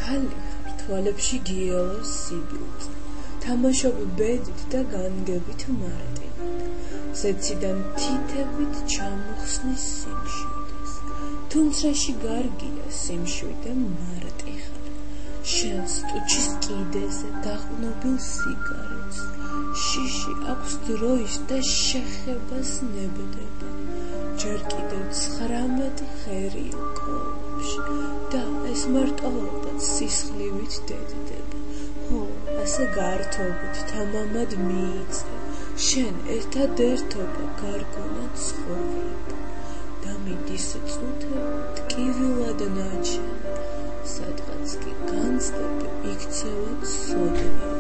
ქალი ხარ, თვალებში გიელოს სიბილწე, თამაშობ ბედით და განგებით მარტივად, ზეციდან თითებით ჩამოხსნის სიმშვიდეს, თუმცრაში გარგია სიმშვიდე მარტი ხარ, შენს ტუჩის კიდეზე დაყნობილ სიგარეთს, შიში აქვს დროის და შეხებას ნებდება, ჯერ კიდევ 19 ხერია კოლოფში და ეს მარტოობაც სისხლივით დედდება. Ho, ასე გართობით თამამად მიიწევ, შენ ერთადერთობა გარგონა ცხოვრება და მიდის წუთე ტკივილად ნაჩვენე, სადღაც კი განცდები იქცევად სოდვა.